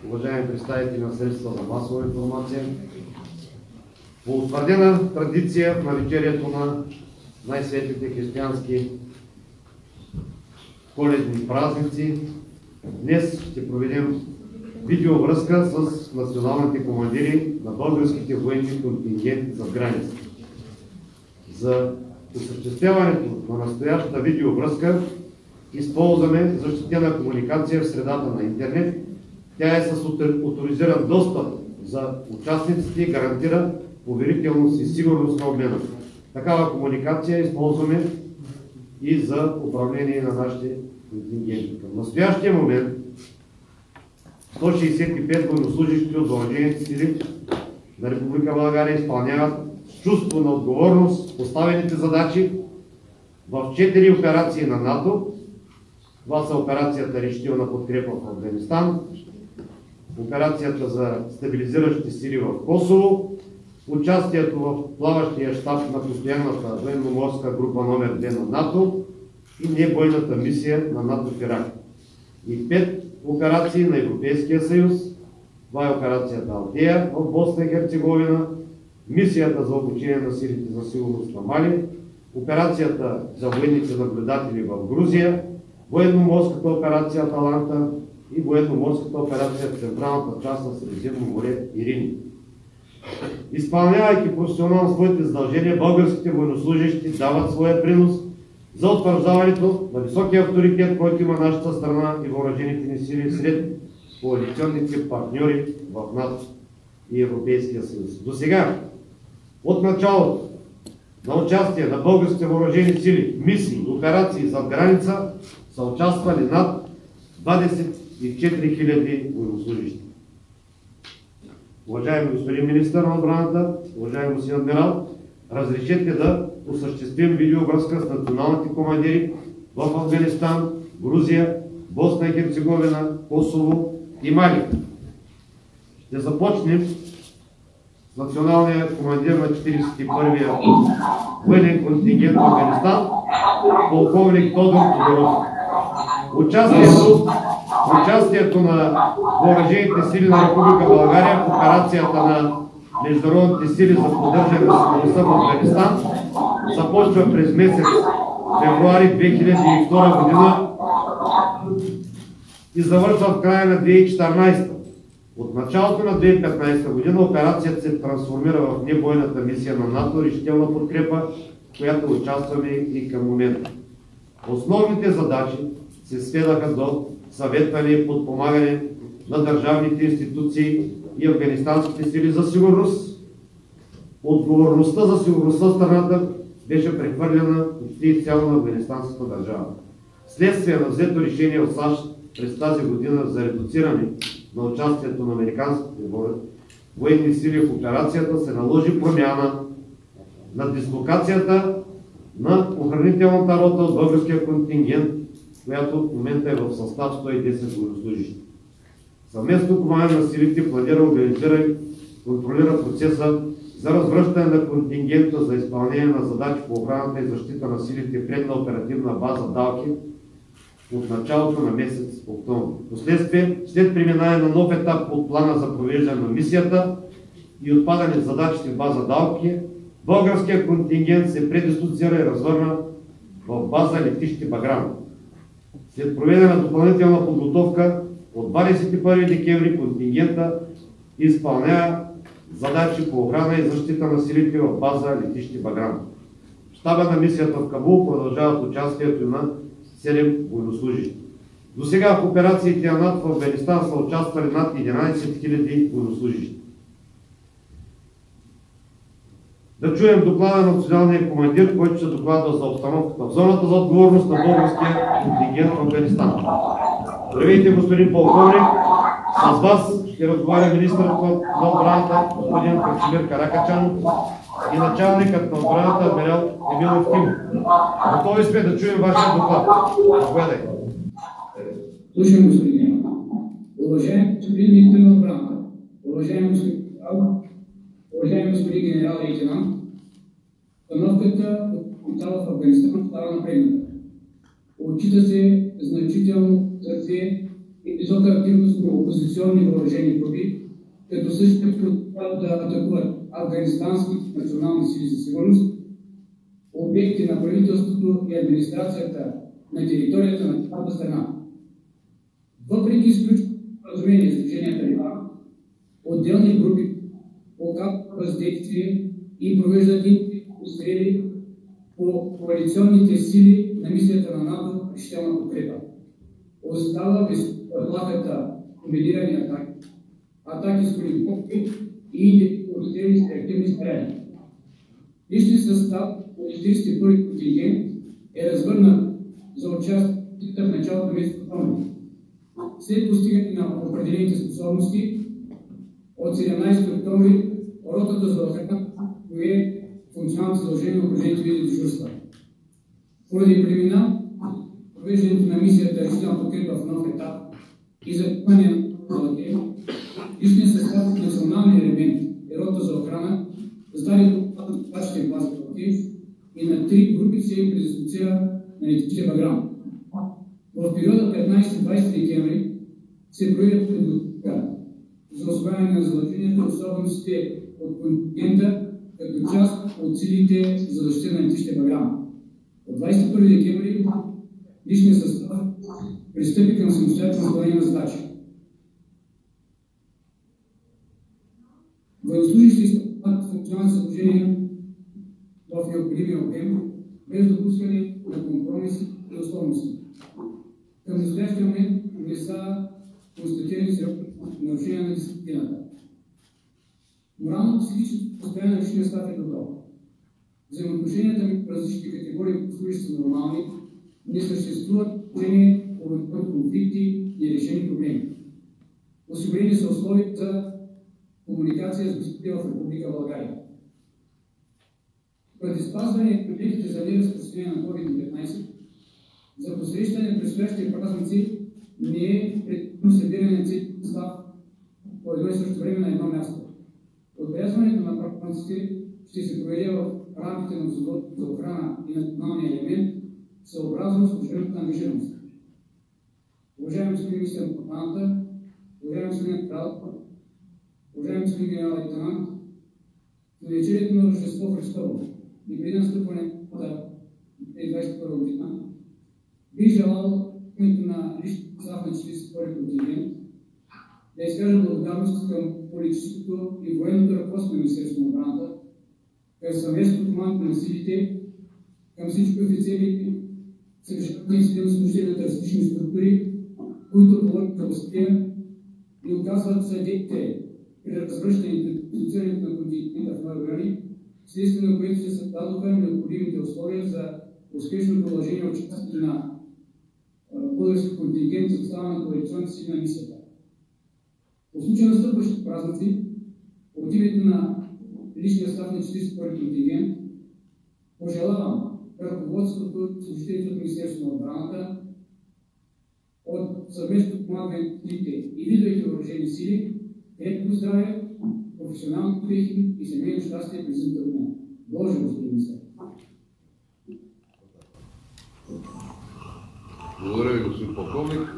уважаеми представители на средства за масова информация, по утвърдена традиция в навечерието на най-светлите християнски коледни празници, днес ще проведем видеовръзка с националните командири на българските военни контингенти зад граница. За осъществяването на настоящата видеовръзка използваме защитена комуникация в средата на интернет. Тя е с оторизиран достъп за участниците и гарантира поверителност и сигурност на обмена. Такава комуникация използваме и за управление на нашите контингенти. Към настоящия момент 165 военнослужащи от въоръжените сили на Република България изпълняват с чувство на отговорност поставените задачи в 4 операции на НАТО. Това са операцията Решителна подкрепа в Афганистан, операцията за стабилизиращи сили в Косово, участието в плаващия щаб на постоянната военноморска група номер 2 на НАТО и небойната мисия на НАТО в Ирак. И 5 операции на Европейския съюз. Това е операцията Алтея в Босна и Херцеговина, мисията за обучение на силите за сигурност на Мали, операцията за военните наблюдатели в Грузия, военноморската операция Аталанта и военноморската операция в централната част на Средиземно море Ирини. Изпълнявайки професионално своите задължения, българските военнослужащи дават своя принос за утвърждаването на високия авторитет, който има нашата страна и въоръжените ни сили сред коалиционните партньори в НАТО и Европейския съюз. До сега, от началото на участие на българските въоръжени сили, мисии, операции зад граница са участвали над 24 000 военнослужащи. Уважаеми господин министър на отбраната, уважаеми господин адмирал, разрешете да осъществим видеовръзка с националните командири в Афганистан, Грузия, Босна и Херцеговина, Косово и Мали. Ще започнем с националния командир на 41-я военен контингент в Афганистан, полковник Тодор Тодоров. Участието на въоръжените сили на Република България в операцията на международните сили за поддържане на сигурността в Афганистан започва през месец февруари 2002 година и завършва в края на 2014. От началото на 2015 година операцията се трансформира в небойната мисия на НАТО Решителна подкрепа, в която участваме и към момента. Основните задачи се сведаха до съветване и подпомагане на държавните институции и афганистанските сили за сигурност. Отговорността за сигурността в страната беше прехвърлена почти изцяло на афганистанската държава. Вследствие на взето решение от САЩ през тази година за редуциране на участието на американските военни сили в операцията се наложи промяна на дислокацията на охранителната рота от българския контингент, която в момента е в състав 110 военнослужащи. Съвместно командване на силите планира, организира и контролира процеса за развръщане на контингента за изпълнение на задачи по охраната и защита на силите пред на оперативна база Далки от началото на месец октомври. Впоследствие, след преминаване на нов етап от плана за провеждане на мисията и отпадане задачите в база Далки, българският контингент се предислоцира и развърна в база летище Баграм. След проведена допълнителна подготовка от 21 декември контингента изпълнява задачи по охрана и защита на силите в база летище Баграм. В щаба на мисията в Кабул продължават участието на 7 военнослужащи. До сега в операциите на НАТО в Афганистан са участвали над 11 000 военнослужащи. Да чуем доклада на националния командир, който ще докладва за обстановката в зоната за отговорност на българския контингент в Афганистан. Здравейте, господин полковник! С вас ще разговаря министърът на отбраната господин Красимир Каракачанов и началникът на отбраната адмирал Емил Евтимов. Готови сме да чуем вашия доклад. Заповядайте. Слушам, господин. Уважаеми господин министър на отбраната, уважаеми господин генерал-лейтенант, обстановката в Афганистан става напрегната. Отчита се значително сърце и висока активност на опозиционни въоръжени групи, като същите продължават да атакуват афганистанските национални сили за сигурност, обекти на правителството и администрацията на територията на цялата страна. Въпреки изключителното споразумение с движение Талибан, отделни групи оказват въздействие и провеждат изстрели по коалиционните сили на мисията на НАТО решителна подкрепа. Остава заплахата комбинирани атаки с колективни и индивидуални с реактивни стреляния. Личният състав от 41-и контингент е развърнат за участие в началото на месец октомври. След постигане на определените способности, от 17 октомври ротата за охрана пое функционалното задължение на определените види дежурства. Поради провеждането на мисията решителна подкрепа в нов етап и закупване на задължение, личният състав от националния елемент и рота за охрана създаде вашите власти и на 3 групи се им предислоцира на летище Баграм. В периода 15-20 декември се проведе подготовка за освояване на задълженията и особеностите от контингента като част от силите за защита на летище Баграм. От 21 декември личният състав пристъпи към самостоятелно изпълнение на задачи. Военнослужащите изпълняват функционални задължения в необходимия обем, без допускане на компромиси и условности. Към настоящия момент не са констатирани сериозни нарушения на дисциплината. Морално-психическото състояние на личния състав е добро. Взаимоотношенията между различните категории служащи са нормални, не съществуват конфликти и нерешени проблеми. Осигурени са условия за комуникация с близките в Република България. Поради спазване на мерките за неразпространение на COVID-19, за посрещане на предстоящите празници не е предвидено събиране на целия състав по едно и също време на едно място. Отбелязването на празниците ще се проведе в рамките на Звездото за охрана и националния елемент, съобразно с служебната ангажираност. Уважаеми господин министър на отбраната, уважаеми господин Крал, уважаеми господин генерал-лейтенант, в навечерието на Рождество Христово и преди настъпване на 2021 година, бих желал името на личния състав на 42-и контингент да изкажа благодарност към политическото и военното ръководство на Министерството на отбраната, към съвместното командване на силите, към всички офицери, съвършителни инцидентни служители от различни структури, които положиха усилия и оказват съдействие при развръщането и позиционирането на контингента в нови райони, вследствие на което се създадоха необходимите условия за успешно продължение на участието на български контингент за състава на коалиционните сили на мисията. По случая на настъпващите празници, от името на личния състав на 42-и контингент, пожелавам ръководството и служителите от Министерството на отбраната, от съвместното командване на силите и видовете въоръжени сили, крепко здраве, професионални успехи и семейно щастие през зимата година. Боже, господин министър! Благодаря ви, господин полковник.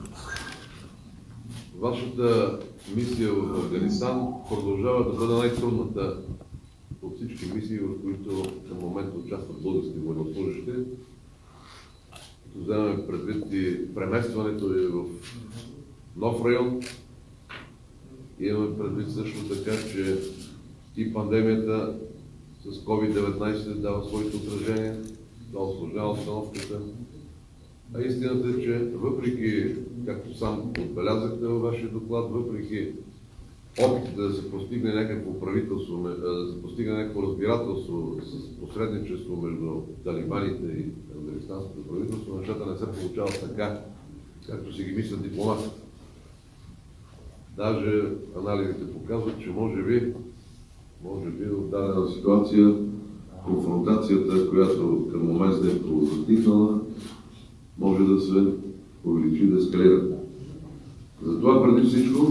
Вашата мисия в Афганистан продължава да бъде най-трудната от всички мисии, в които към момента участват български военнослужащи. Като вземем предвид и преместването ви в нов район, имаме предвид също така, че и пандемията с COVID-19 дава своите отражения, да осложнява обстановката. А истината е, че въпреки, както сам отбелязахте във вашия доклад, въпреки опитите да се постигне някакво правителство, да се постигне някакво разбирателство с посредничество между талибаните и афганистанското правителство, нещата не се получават така, както си ги мислят дипломатите. Даже анализите показват, че може би в дадена ситуация конфронтацията, която към момента е възникнала, може да се увеличи, да ескалира. Затова преди всичко,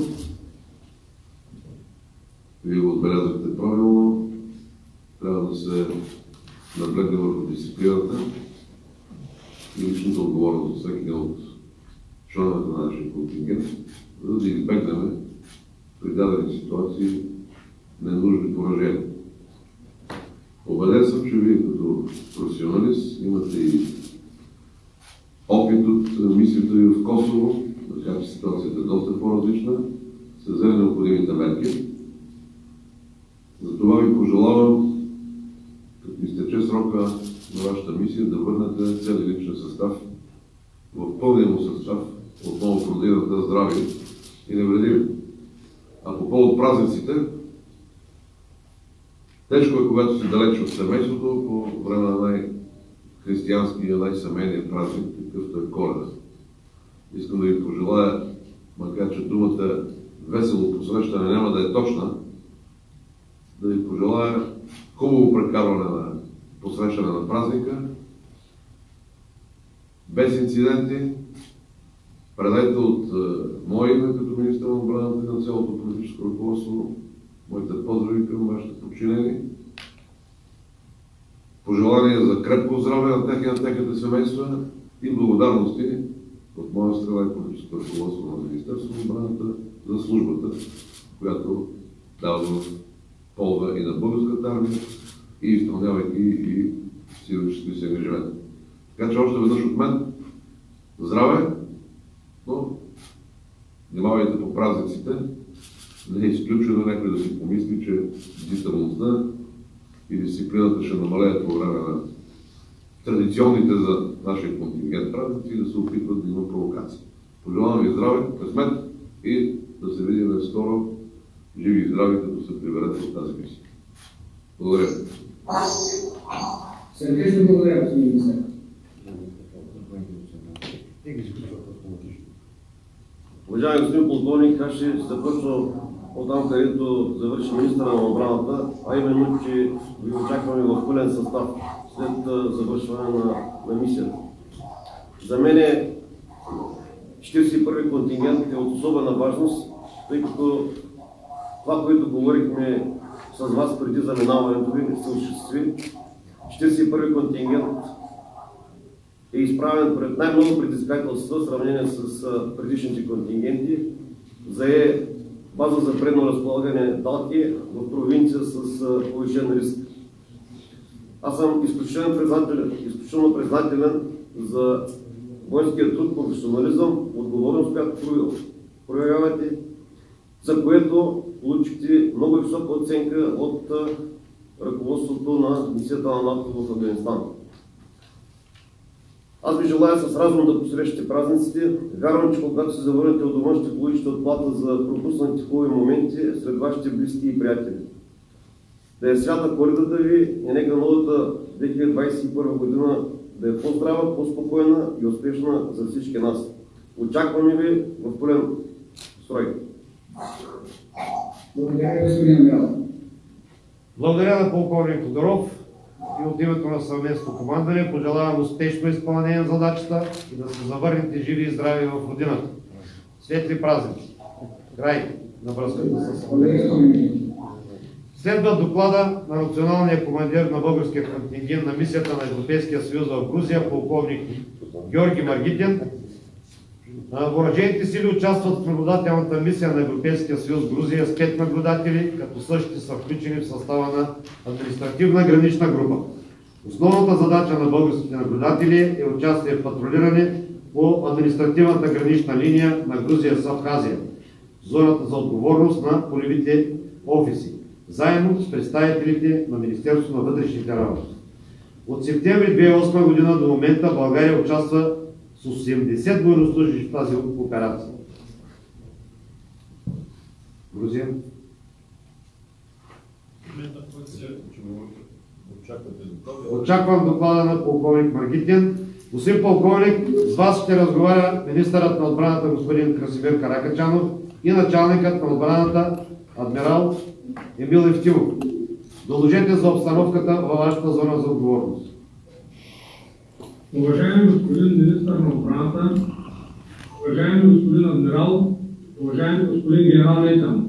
вие го отбелязахте правилно, трябва да се наблегне върху дисциплината и личната отговорност за всеки един от членовете на нашия контингент, за да избегнем при дадени ситуации ненужни поражения. Убеден съм, че вие като професионалист имате и опит от мисията ви в Косово, така че ситуацията е доста по-различна, са взели необходимите мерки. Затова ви пожелавам, като изтече срока на вашата мисия, да върнете целия личен състав в пълния му състав, отново в родината здрави и невредими. А по повод празниците, тежко е, когато си далеч от семейството, по време на най-християнския, най-семейния празник, какъвто е Коледа. Искам да ви пожелая, макар че думата весело посрещане няма да е точна, да ви пожелая хубаво прекарване на посрещане на празника, без инциденти. Предайте от мое име като министър на отбраната и на цялото политическо ръководство моите поздрави към вашите подчинени. Пожелания за крепко здраве на тях и на техните семейства и благодарности от моя страна и политическо ръководство на Министерството на отбраната за службата, която дава в полза и на българската армия и изпълнявайки и силващите си ангажименти. Така че още веднъж от мен здраве, но внимавайте по празниците. Не е изключено някой да си помисли, че бдителността и дисциплината ще намалеят по време на традиционните за нашия контингент празници и да се опитват да има провокации. Пожелавам ви здраве, късмет и да се видим скоро живи и здрави, като се приберете от тази мисия. Благодаря. Сърдечно благодаря, господин министър. Уважаеми господин полковник, аз ще започна от там, където завърши министъра на отбраната, а именно, че ви очакваме в пълен състав след завършване на мисията. За мен 41-и контингент е от особена важност, тъй като това, което говорихме с вас преди заминаването ви, се осъществи. 41-и контингент е изправен пред най-много предизвикателства в сравнение с предишните контингенти. Зае база за предно разполагане Далки в провинция с повишен риск. Аз съм изключително признателен за воинския труд, професионализъм, отговорност, която проявявате, за което получихте много висока оценка от ръководството на мисията на НАТО в Афганистан. Аз ви желая с разум да посрещате празниците. Вярвам, че когато се завърнете от дома, ще получите отплата за пропуснатите хубави моменти сред вашите близки и приятели. Да е свята Коледата ви и нека новата 2021 година да е по-здрава, по-спокойна и успешна за всички нас. Очакваме ви в пълен строй. Благодаря, господин Амирал. Благодаря на полковник Тодоров и от името на съвместно командване пожелавам успешно изпълнение на задачата и да се завърнете живи и здрави в родината. Светли празници! Край на връзката с Афганистан. Следва доклада на националния командир на българския контингент на мисията на Европейския съюз в Грузия, полковник Георги Маргитин. Въоръжените сили участват в наблюдателната мисия на Европейския съюз в Грузия с 5 наблюдатели, като същите са включени в състава на административна гранична група. Основната задача на българските наблюдатели е участие в патрулиране по административната гранична линия на Грузия с Абхазия, зоната за отговорност на полевите офиси, заедно с представителите на Министерството на вътрешните работи. От септември 2008 година до момента България участва с 80 военнослужащи в тази операция. Грузия. Очаквам доклада на полковник Маргитин. Господин полковник, с вас ще разговаря министърът на отбраната господин Красимир Каракачанов и началникът на отбраната адмирал Емил Евтимов. Доложете за обстановката във вашата зона за отговорност. Уважаеми господин министър на отбраната, уважаеми господин адмирал, уважаеми господин генерал Нейтан,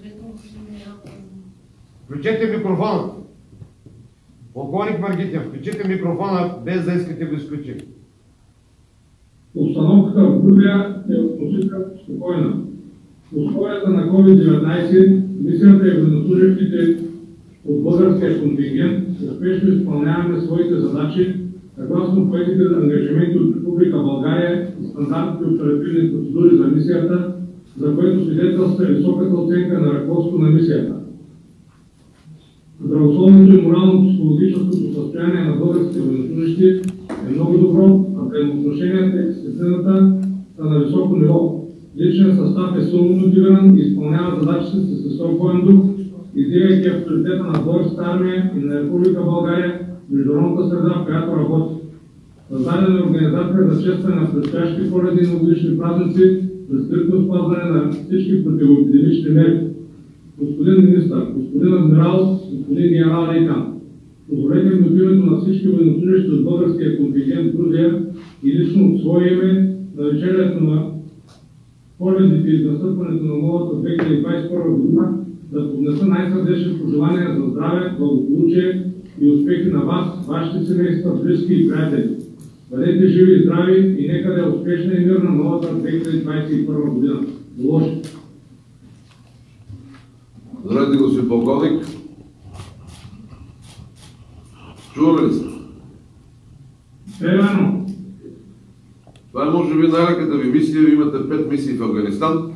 Включете микрофона. Полковник Маргитин, включите микрофона, без да искате го изключи. Обстановката в Грузия е относително спокойна. В условията на COVID-19 мисията и военнослужещите от българския контингент успешно изпълняваме своите задачи съгласно поетите ангажименти от Република България и стандартните оперативни процедури за мисията, за което свидетелства високата оценка на ръководството на мисията. Здравословното и морално-психологическото състояние на българските военнослужещи е много добро, а взаимоотношенията и дисциплината са на високо ниво. Личният състав е силно мотивиран и изпълнява задачите си с висок боен дух, издигайки авторитета на българската армия и на Република България в международната среда, в която работи. Създадена е организация за честване на предстоящи коледни и новогодишни празници за стриктно спазване на всички противоепидемични мерки. Господин министър, господин адмирал, господин генерал-лейтенант, позволете ми от името на всички военнослужещи от българския контингент в Грузия и лично от свое име на вечерието на коледните и настъпването на новата 2021 година да поднеса най-сърдечни пожелания за здраве, благополучие и успехи на вас, вашите семейства, близки и приятели. Бъдете живи и здрави и нека да е успешна и мирна новата 2021 година. Доложи! Здравейте, господин полковник. Чуваме ли се? Верно. Това е може би най-леката ви мисия. Ви имате 5 мисии в Афганистан.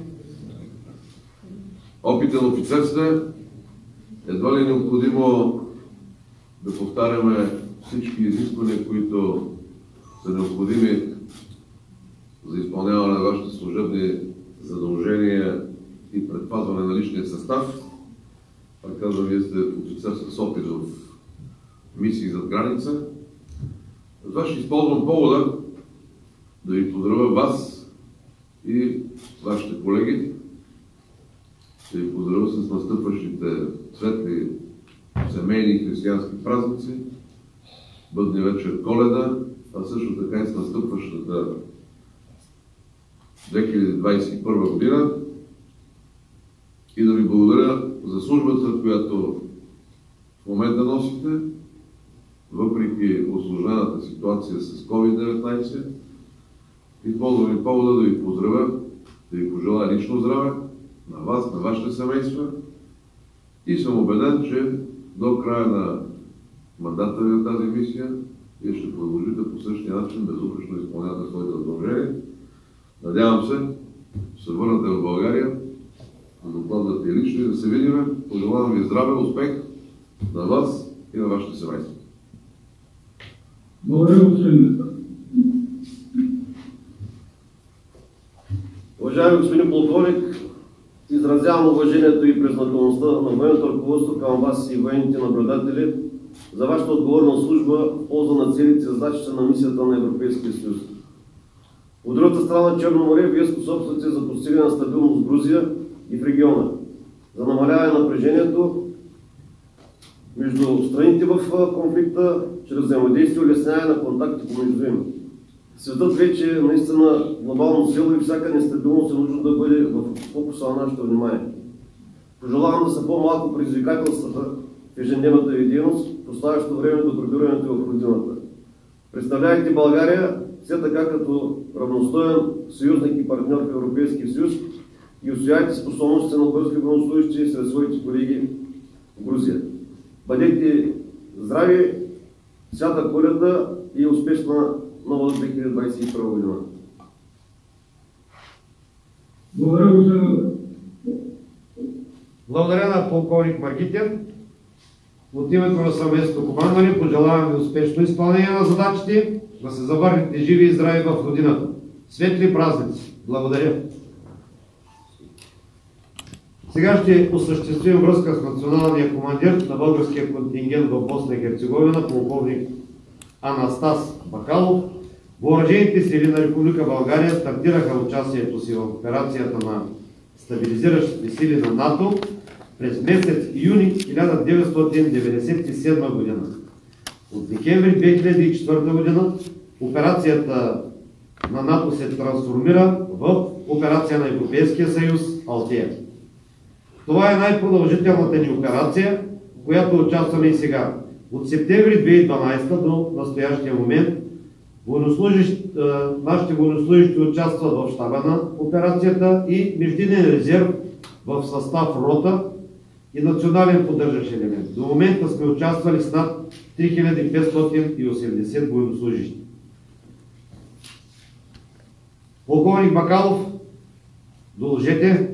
Опитен офицер сте. Едва ли е необходимо да повтаряме всички изисквания, които са необходими за изпълняване на вашите служебни задължения и предпазване на личния състав. Пак казвам, вие сте офицер с опит в мисии зад граница. Затова ще използвам повода да ви поздравя вас и вашите колеги. Ще ви поздравя с настъпващите светли семейни и християнски празници, бъдни вечер Коледа, а също така и с настъпващата 2021 година. И да ви благодаря за службата, която в момента носите, въпреки усложнената ситуация с COVID-19. Използвам и повода да ви поздравя, да ви пожелая лично здраве на вас, на вашите семейства и съм убеден, че до края на мандата ви на тази мисия вие ще продължите по същия начин безупречно изпълнявате своите задължения. Надявам се, ще се върнете в България, да докладвате лично и да се видим. Пожелавам ви здраве, успех на вас и на вашите семейства. Благодаря, господин министър. Уважаеми господин полковник, изразявам уважението и признателността на военното ръководство към вас и военните наблюдатели за вашата отговорна служба в полза на целите и задачите на мисията на Европейския съюз. От другата страна на Черно море, вие способствате за постигане на стабилност в Грузия и в региона, за намаляване на напрежението между страните в конфликта, чрез взаимодействие и улесняване на контакти помежду им. Светът вече е наистина глобално село и всяка нестабилност е нужно да бъде в фокуса на нашето внимание. Пожелавам да са по-малко предизвикателствата в ежедневната ви дейност, поставящо време до прибирането в родината. Представлявайте България все така като равностоен съюзник и партньор в Европейския съюз и усвоявайте способностите на български военнослужещи сред своите колеги в Грузия. Бъдете здрави, свята Коледа и успешна нова 2021 година. Благодаря, господин. Благодаря на полковник Маргитин. От името на съвместното командване пожелавам ви успешно изпълнение на задачите, да се завърнете живи и здрави в родината. Светли празници! Благодаря! Сега ще осъществим връзка с националния командир на българския контингент в Босна и Херцеговина, полковник Анастас Бакалов. Въоръжените сили на Република България стартираха участието си в операцията на стабилизиращите сили на НАТО през месец юни 1997 година. От декември 2004 година операцията на НАТО се трансформира в операция на Европейския съюз Алтея. В Това е най-продължителната ни операция, в която участваме и сега. От септември 2012 до настоящия момент нашите военнослужащи участват в щаба на операцията и междинен резерв в състав рота и национален поддържащ елемент. До момента сме участвали с над 3580 военнослужащи. Полковник Бакалов, доложете.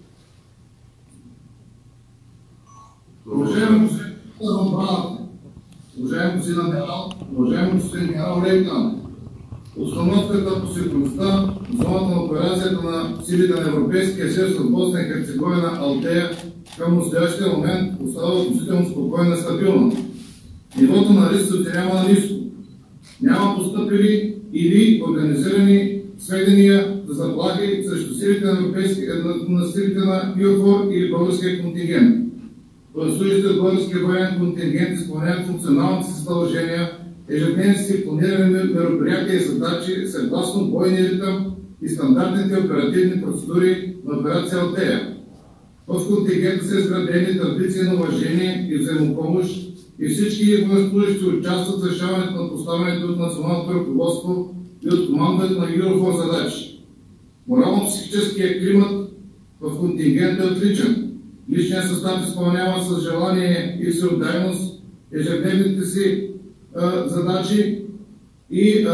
Уважаеми господин отбраната, уважаеми господин адмирал, уважаеми господин генерал-лейтенант, установката по сигурността в зоната на операцията на силите на Европейския съюз в Босна и Херцеговина Алтея към настоящия момент остава относително спокойна и стабилна. Нивото на риск се оценява на ниско. Няма постъпили или организирани сведения за заплахи срещу силите на ЮФОР или българския контингент. Военнослужащите от българския военен контингент изпълняват функционалните си задължения, ежедневни си планирани мероприятия и задачи съгласно бойния ритъм и стандартните оперативни процедури на операция Алтея. В контингента са изградени традиции на уважение и взаимопомощ и всички военнослужащи участват в решаването на поставените от националното ръководство и от командването на ЮФОР задачи. Морално-психическият климат в контингента е отличен. Личният състав изпълнява с желание и всеотдайност ежедневните си задачи и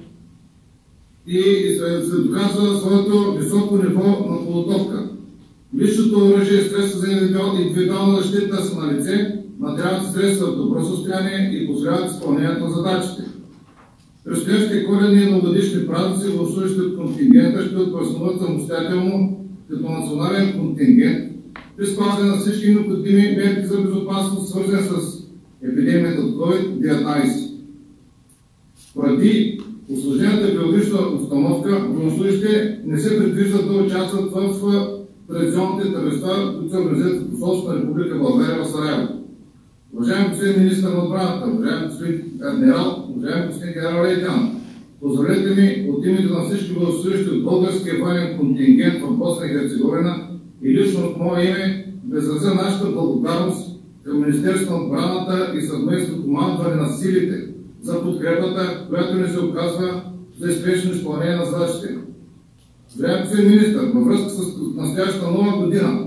се доказва своето високо ниво на подготовка. Личното оръжие и средства за индивидуална защита са на лице, материалните средства в добро състояние и позволяват изпълнението на задачите. Предстоящите коледни и новогодишни празници военнослужащите от контингента ще отпразнуват самостоятелно като национален контингент при спазване на всички необходими мерки за безопасност, свързани с епидемията от COVID-19. Поради усложнената биологична установка, военнослужащите не се предвиждат да участват в традиционните тържества, които се организират в посолството на Република България в Сараево. Уважаеми господин министър на отбраната, уважаеми господин адмирал, уважаеми господин генерал-лейтенант, позволете ми от името на всички военнослужащи от българския военен контингент в Босна и Херцеговина и лично от мое име да изразя нашата благодарност към Министерството на отбраната и съвместно командване на силите за подкрепата, която ни се оказва за успешно изпълнение на задачите. Уважаеми господин министър, във връзка с настоящата нова година,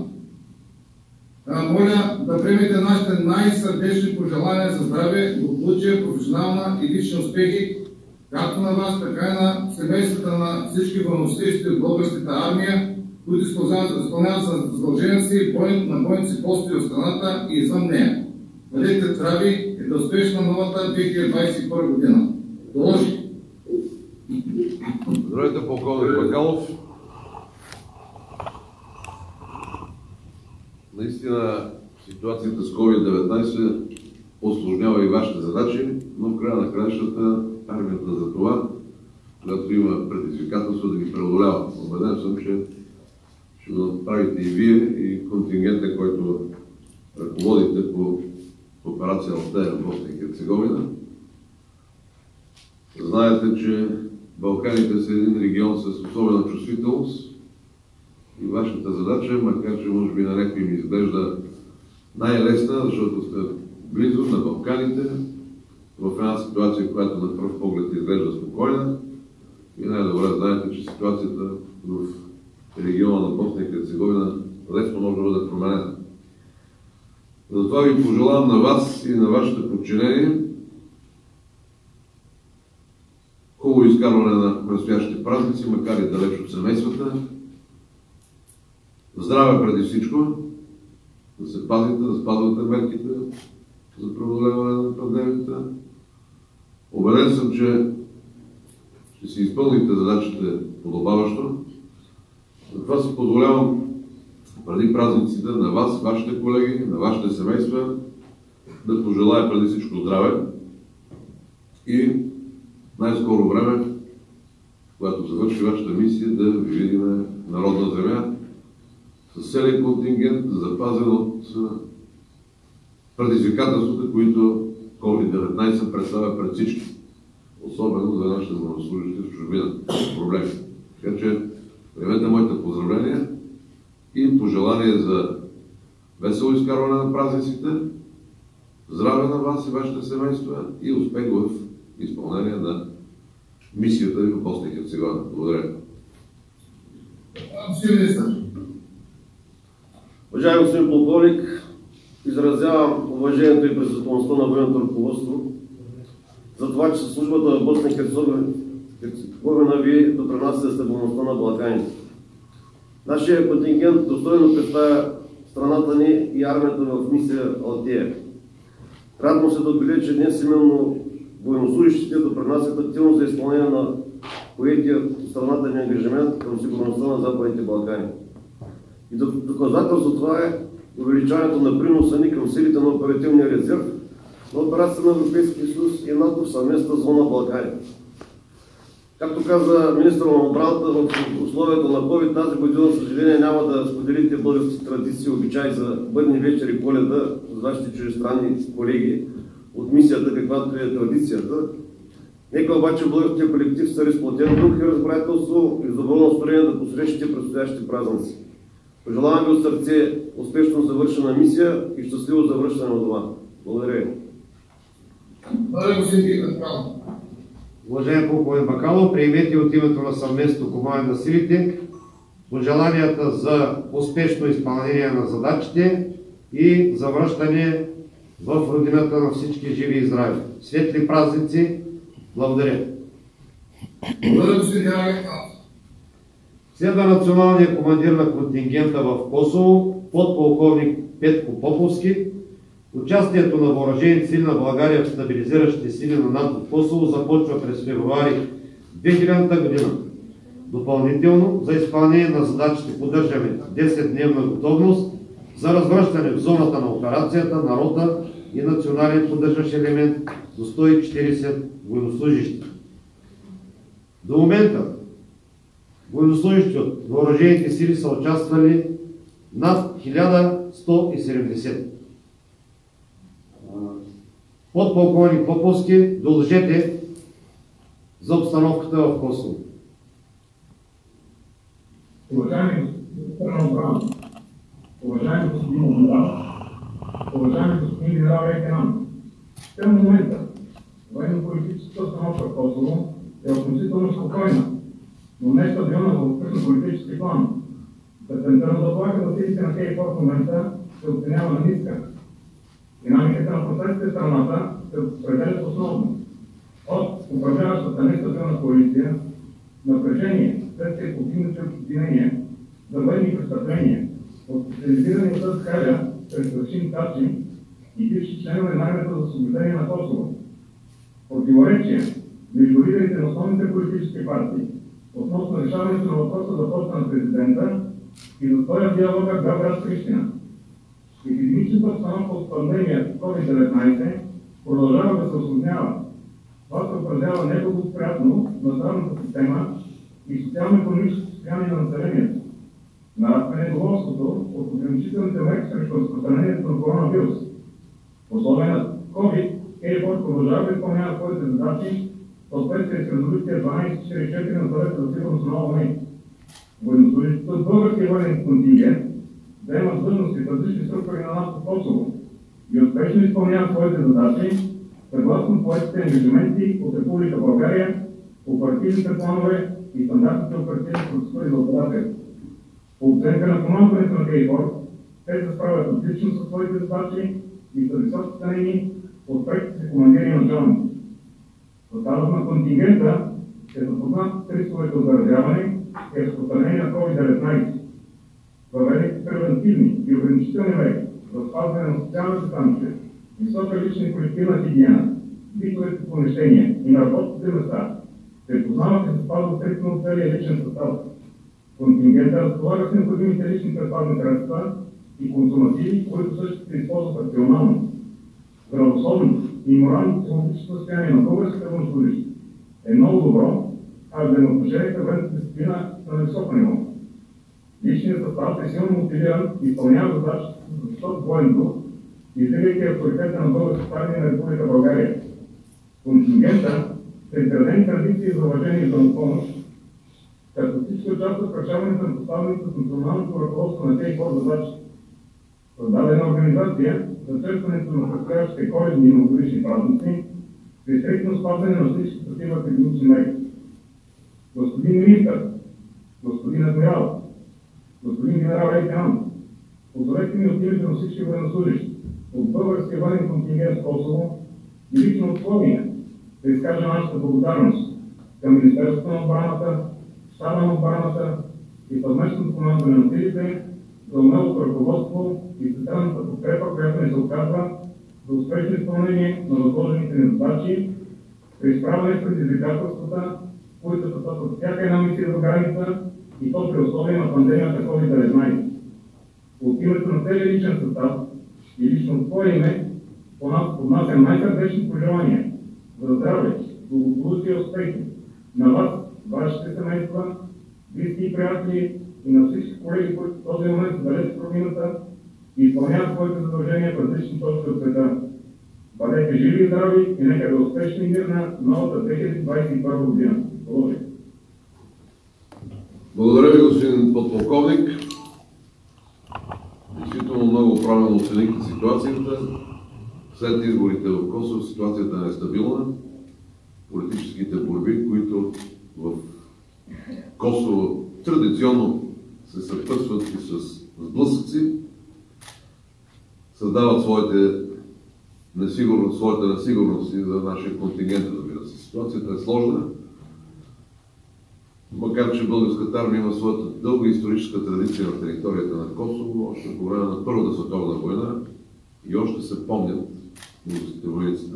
моля да приемете нашите най-сърдечни пожелания за здраве, благополучие, професионална и лични успехи, както на вас, така и на семействата на всички военнослужещи от българската армия, които изпълняват задълженията си на бойните си постове в страната и извън нея. Бъдете здрави и да успешна новата 2021 година. Доложи! Здравейте, полковник Бакалов. Наистина ситуацията с COVID-19 осложнява и вашите задачи, но в края на краищата армията за това, когато има предизвикателство да ги преодолява. Убеден съм, че ще го направите и вие, и контингента, който ръководите по операция Алтея в Босна и Херцеговина. Знаете, че Балканите са един регион с особена чувствителност и вашата задача, макар че може би на някой ми изглежда най-лесна, защото сте близо на Балканите, в една ситуация, която на пръв поглед изглежда спокойна, и най-добре знаете, че ситуацията в региона на Босна и Херцеговина лесно може да бъде променена. Затова ви пожелавам на вас и на вашите подчинени хубаво изкарване на предстоящите празници, макар и далеч от семействата. Здраве преди всичко, да се пазите, да спазвате мерките за преодоляване на пандемията. Убеден съм, че ще си изпълните задачите подобаващо. Затова си позволявам преди празниците на вас, вашите колеги, на вашите семейства да пожелая преди всичко здраве и най-скоро време, когато завърши вашата мисия, да ви видим на родна земя с целият контингент, запазен от предизвикателствата, които COVID-19 представя пред всички, особено за нашите военнослужащи в чужбина проблеми. Така че приемете моите поздравления и пожелания за весело изкарване на празниците, здраве на вас и вашите семейства и успех в изпълнение на мисията ви в Босна и Херцеговина. Благодаря. Господин министър. Уважаеми господин полковник, изразявам уважението и признателността на военното ръководство за това, че службата в Босна и Херцеговина ви допринася стабилността на Балканите. Нашия контингент достойно представя страната ни и армията в мисия Алтея. Радвам се да отбележа, че днес именно военнослужащите допринасят активно за изпълнение на поетия от страната ни ангажимент към сигурността на Западните Балкани. И доказателство това е увеличаването на приноса ни към силите на оперативния резерв на операция на Европейския съюз и НАТО в съвместна зона Балкани. Както каза министър на отбраната, в условията на COVID тази година, съжаление, няма да споделите български традиции и обичаи за бъдни вечери Коледа с вашите чуждестранни колеги от мисията, каквато е традицията. Нека обаче българския колектив са разплатен дух и разбирателство и с добро настроение да посрещате предстоящите празници. Пожелавам ви от сърце успешно завършена мисия и щастливо завръщане от дома. Благодаря ви. Благодаря, господин Петър. Уважаеми полковник Бакалов, приемете от името на съвместното командване на силите пожеланията за успешно изпълнение на задачите и завръщане в родината на всички живи и здрави. Светли празници! Благодаря! Благодаря, господин Георги. Следва националният командир на контингента в Косово, подполковник Петко Поповски. Участието на въоръжените сили на България в стабилизиращите сили на НАТО в Косово започва през февруари 2000 година. Допълнително, за изпълнение на задачите поддържаме 10-дневна готовност за развръщане в зоната на операцията на рота и национален поддържащ елемент до 140 военнослужащи. До момента военнослужащи от въоръжените сили са участвали над 1170. Подполковник Поповски, доложете за обстановката в Косово. Уважаеми министър на отбраната, уважаеми господин Молдав, уважаеми господин генерал-лейтенант, към момента военно-политическата обстановка в Косово е относително спокойна, но не стабилна в вътрешно-политически план. Степента на заплаха за силите на КФОР в момента се оценява на ниска. Динамиката на процесите в страната се определят основно от управляващата нестабилна коалиция, напрежение след повдигнати обвинения за военни престъпления от специализирани съд Халя чрез Рашин Тачи и бивши членове на армията за освобождение на Косово. Противоречия между лидерите на основните политически партии относно решаването на въпроса за поста на президента и застоя диалога в Белград с Прищина. Епидемичната обстановка от пандемия COVID-19 продължава да се усложнява. Това се отразява неблагоприятно на здравната система и социално-икономическото състояние на населението. Нараства недоволството от ограничителните мерки срещу разпространението на коронавирус. В условия на COVID, КФОР продължава да изпълнява своите задачи в съответствие с резолюция 1244 на Съвета за сигурност на ООН. Военнослужащите от българския военен контингент заемат длъжности в различни структури на НАТО в Косово и успешно изпълняват своите задачи съгласно поетите ангажименти от Република България, оперативните планове и стандартните оперативни процедури за операция. По оценка на командването на КФОР, те се справят отлично със своите задачи и са високо ценени от преките си командири и началници. Съставът на контингента е запознат с рисковете от заразяване и разпространение на COVID-19. Въведените превентивни и ограничителни мерки за спазване на социалните станции, висока лична и колективна хигиена, битовите помещения и на работните места се познават и се спазват стриктно от целия личен състав. Контингента разполага с необходимите лични предпазни средства и консумативи, които също се използват рационално. Здравословното и морално психологическо състояние на българските военнослужащи е много добро, а взаимоотношенията военната дисциплина на високо ниво. Личният състав е силно мотивиран и изпълнява задачите с висок военен дух, издигайки авторитета на българската армия на Република България. Контингента са изградени традиции за уважение и взаимопомощ, като всички участват в решаването на поставените с националното ръководство на КФОР задачи. създадена организация за честването на предстоящите коледни и новогодишни празници при стриктно спазване на всички такива епидемични мерки. Господин министър, господин адмирал, господин генерал-лейтенант, позволете ми от името на всички военнослужащи от българския военен контингент в Косово и лично от Словения да изкажа нашата благодарност към Министерството на отбраната, Щаба на отбраната и съвместното командване на силите за умелото ръководство и системната подкрепа, която ни се оказва за успешно изпълнение на възложените ни задачи при справяне с предизвикателствата, които са от всяка една мисия за граница и то при условия на пандемията COVID-19. От името на целия личен състав и лично от твое име поднасям най-сърдечни пожелания за здраве, благополучие и успехи на вас, вашите семейства, близки и приятели и на всички колеги, които в този момент са далеч в родината и изпълняват своите задължения в различни точки от света. Бъдете живи и здрави и нека да успешна и мирна новата 2021 година. Благодаря. Благодаря ви, господин подполковник. Действително много правилно оценихте ситуацията. След изборите в Косово ситуацията е нестабилна. Политическите борби, които в Косово традиционно се съпътстват и с сблъсъци, създават своята несигурност и за нашия контингент, разбира се. Ситуацията е сложна, макар че българската армия има своята дълга историческа традиция на територията на Косово, още по време на Първата световна война и още се помнят българските войници.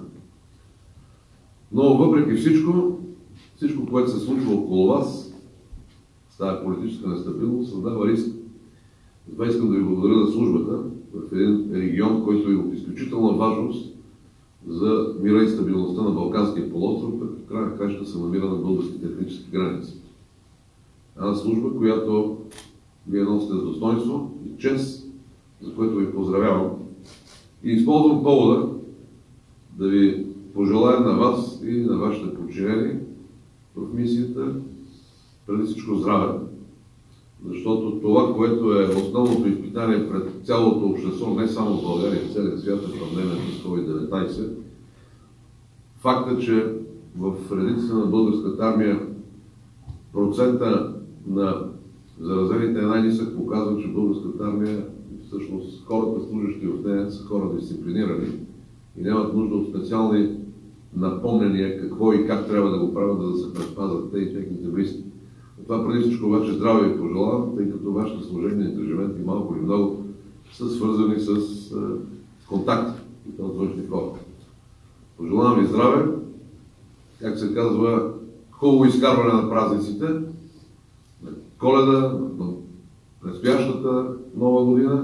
Но въпреки всичко, което се случва около вас, с тази политическа нестабилност, създава риск. Затова искам да ви благодаря за службата в един регион, който е от изключителна важност за мира и стабилността на Балканския полуостров, като в края на краищата се намира на българските етнически граници. Една служба, която вие носите с достоинство и чест, за което ви поздравявам. И използвам повода да ви пожелая на вас и на вашите подчинени в мисията преди всичко здраве. Защото това, което е основното изпитание пред цялото общество, не само в България, в целия свят, е пандемията с COVID-19, факта, че в редиците на българската армия процента на заразените е най-нисък, показва, че българската армия, всъщност хората, служащи в нея, са хора дисциплинирани и нямат нужда от специални напомнения какво и как трябва да го правят, за да се предпазят те и техните близки. Това преди всичко обаче здраве ви пожелавам, тъй като вашите служебни ангажименти малко или много са свързани с контакт и с външни хора. Пожелавам ви здраве, как се казва, хубаво изкарване на празниците, на Коледа, на предстоящата нова година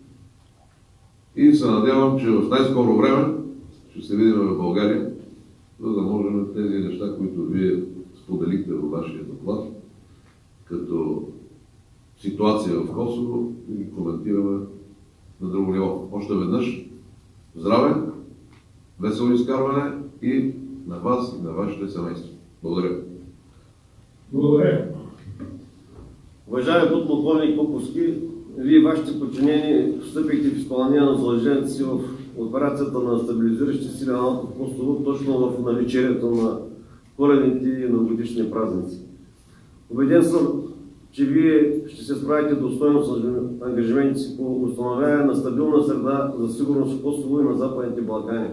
и се надявам, че в най-скоро време ще се видим в България, за да можем тези неща, които вие споделихте във вашия доклад, като ситуация в Косово, и ги коментираме на друго ниво. Още веднъж здраве, весело изкарване и на вас и на вашите семейства. Благодаря. Благодаря. Уважаеми подполковник Поповски, вие и вашите подчинени встъпихте в изпълнение на задълженията си в операцията на стабилизиращи сили на НАТО в Косово, точно в навечерието на коледните и новогодишни празници. Убеден съм, че вие ще се справите достойно с ангажиментите си по установяване на стабилна среда за сигурност в Косово и на Западните Балкани.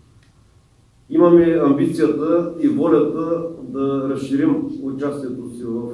Имаме амбицията и волята да разширим участието си в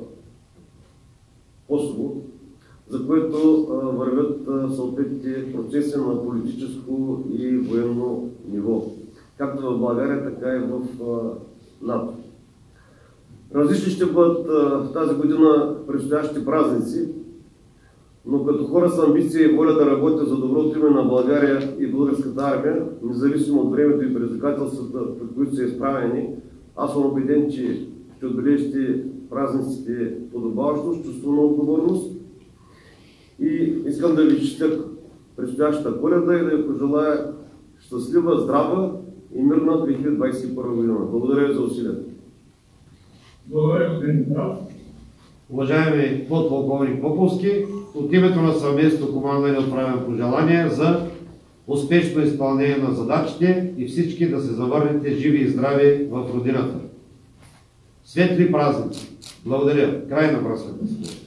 Косово, за което вървят съответните процеси на политическо и военно ниво, както в България, така и в НАТО. Различни ще бъдат тази година предстоящите празници, но като хора с амбиция и воля да работят за доброто име на България и българската армия, независимо от времето и предизвикателствата, пред които са изправени, аз съм убеден, че ще отбележите празниците подобаващо, с чувство на отговорност и искам да ви честя предстоящата Коледа и да ви пожелая щастлива, здрава и мирна 2021 година. Благодаря ви за усилията. Благодаря, господин Петров. Уважаеми подполковник Поповски, от името на съвместното командване отправям пожелания за успешно изпълнение на задачите и всички да се завърнете живи и здрави в родината. Светли празници! Благодаря. Край на просветната си.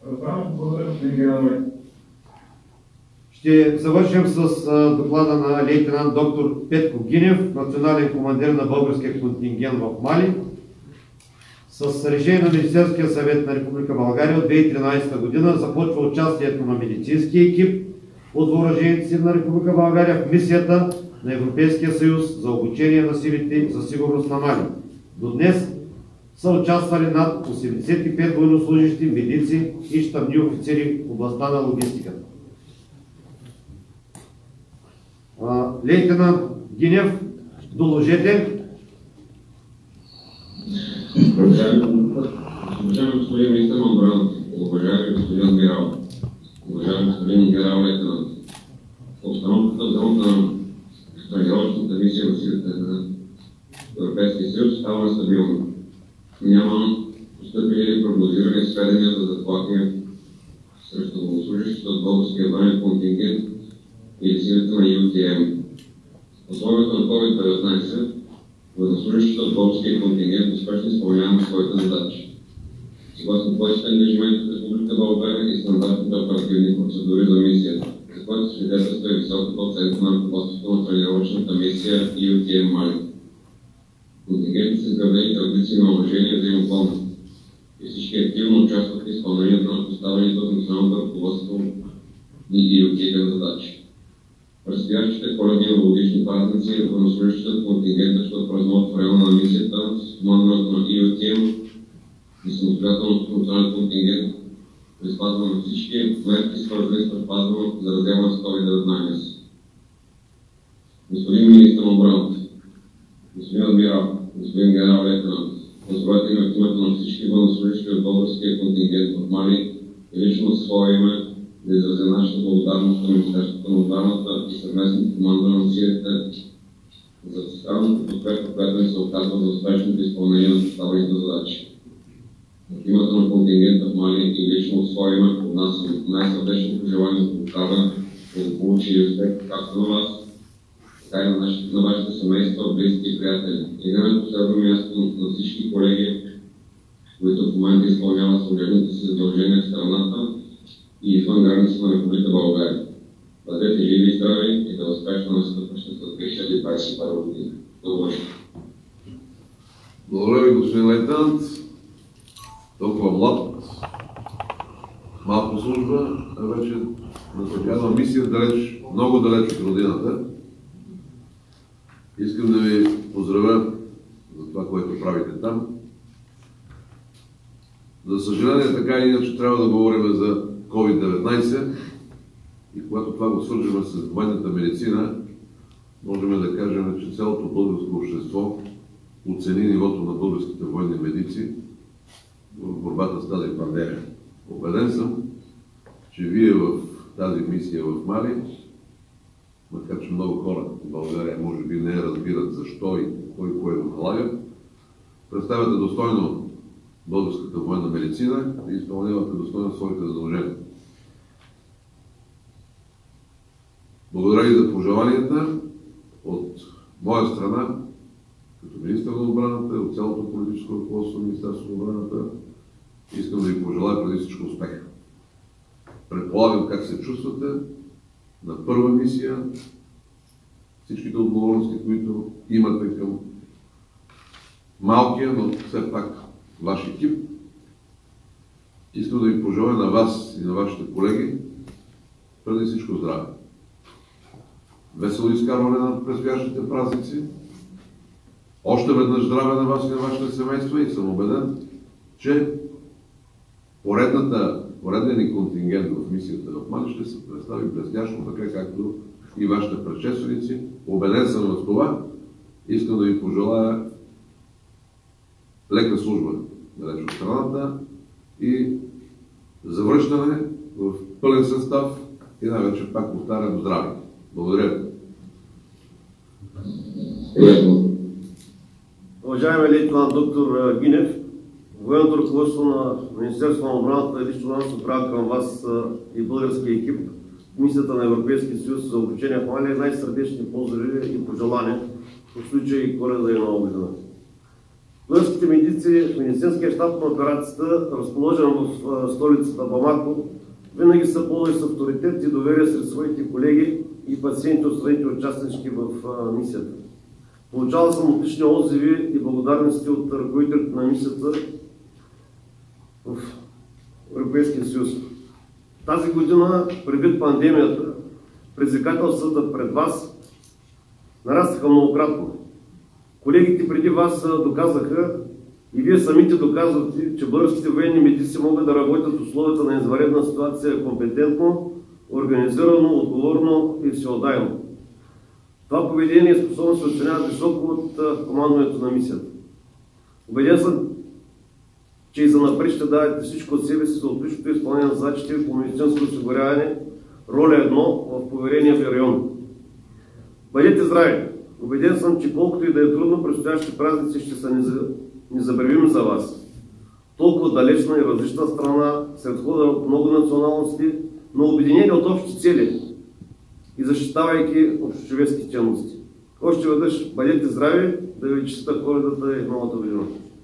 Ще завършим с доклада на лейтенант доктор Петко Гинев, национален командир на българския контингент в Мали. С решение на Министерския съвет на Република България от 2013 година започва участието на медицински екип от въоръжените сили на Република България в мисията на Европейския съюз за обучение на силите за сигурност на Мали. До днес са участвали над 85 военнослужащи, медици и щабни офицери в областта на логистиката. Лейтенант Гинев, доложете. Уважаеми господин министър на отбраната, уважаеми господин адмирал, уважаеми господин генерал-лейтенант, обстановката в зоната на тренировъчната мисия в силите на Европейския съюз става нестабилна. Няма постъпили прогнозирани сведения за заплахи срещу военнослужащите от българския военен контингент или силите на UTM. В условията на COVID-19 военнослужащите от българския контингент успешно изпълняваме своите задачи. Съгласно поетите ангажименти в Република България и стандартните оперативни процедури за мисията, за което свидетелства и високата оценка на ръководството на тренировъчната мисия UTM Мали. Контингентите са изградени традиции на уважение и взаимопомощ и всички активно участват в изпълнението на поставените от националното ръководство и UTM задачи. Предстоящите коледни и новогодишни празници военнослужащите от контингента ще отпразнуват в района на мисията с командването на UTM и самостоятелното национален контингент при спазване на всички мерки, свързани с предпазване за заразяване с COVID-19. Господин министър на отбраната, господин адмирал, господин генерал-лейтенант, позволете ми от името на всички военнослужащи от българския контингент в Мали и лично от свое име да изразя нашата благодарност към Министерството на отбраната и съвместното командване на силите за всестранната подкрепа, която ни се оказва за успешното изпълнение на поставените задачи. От името на контингента в Мали и лично от свое име поднасям най-сърдечното желание за здраве, благополучие и успех както на вас, така и на вашите семейства, близки и приятели. И не на последно място на всички колеги, които в момента изпълняват служебните си задължения в страната и извън границите на Република България. Бъдете живи и здрави и да успешно настъпващата 2021 година. Благодаря. Благодаря ви, господин лейтенант. Толкова млад, малко служба, а вече на мисия далеч, много далеч от родината. Искам да ви поздравя за това, което правите там. За съжаление, така и иначе трябва да говорим за COVID-19 и когато това го свържем с военната медицина, можем да кажем, че цялото българско общество оцени нивото на българските военни медици в борбата с тази пандемия. Убеден съм, че вие в тази мисия в Мали, макар че много хора в България може би не разбират защо и кой кое го налага, представяте достойно българската военна медицина и изпълнявате достойно своите задължения. Благодаря ви за пожеланията от моя страна, като министър на отбраната, от цялото политическо ръководство на Министерството на отбраната. Искам да ви пожелая преди всичко успех. Предполагам как се чувствате на първа мисия, всичките отговорности, които имате към малкия, но все пак ваш екип. Искам да ви пожелая на вас и на вашите колеги преди всичко здраве. Весело изкарване на предстоящите празници. Още веднъж здраве на вас и на вашите семейства и съм убеден, че поредният ни контингент в мисията в Мали ще се представи блестящо, така както и вашите предшественици. Убеден съм в това. Искам да ви пожелая лека служба далеч от страната и завръщане в пълен състав и най-вече пак повтарям здраве. Благодаря. Уважаеми лейтенант доктор Гинев, военното ръководство на Министерството на отбраната и лично аз отправя към вас и българския екип в мисията на Европейския съюз за обучение в Мали най-сърдечни поздрави и пожелания в случай Коледа и Нова година. Българските медици в медицинския щаб на операцията, разположен в столицата Бамако, винаги са ползвали с авторитет и доверие сред своите колеги и пациенти от страните участнички в мисията. Получавал съм отлични отзиви и благодарности от ръководителите на мисията в Европейския съюз. Тази година, предвид пандемията, предизвикателствата пред вас нарастаха многократно. Колегите преди вас доказаха и вие самите доказвате, че българските военни медици могат да работят в условията на извънредна ситуация компетентно, организирано, отговорно и всеотдайно. Това поведение е способно да се оценява високо от командването на мисията. Убеден съм, че и занапред ще давате всичко от себе си за отличното изпълнение на задачите по медицинско осигуряване, роля 1 в поверения ви район. Бъдете здрави! Убеден съм, че колкото и да е трудно, предстоящите празници ще са незабравими за вас. Толкова далечна и различна страна, сред хода от много националности, но обединени от общи цели и защитавайки общочовешки ценности. Още веднъж бъдете здрави, да ви честита Коледата и новата година.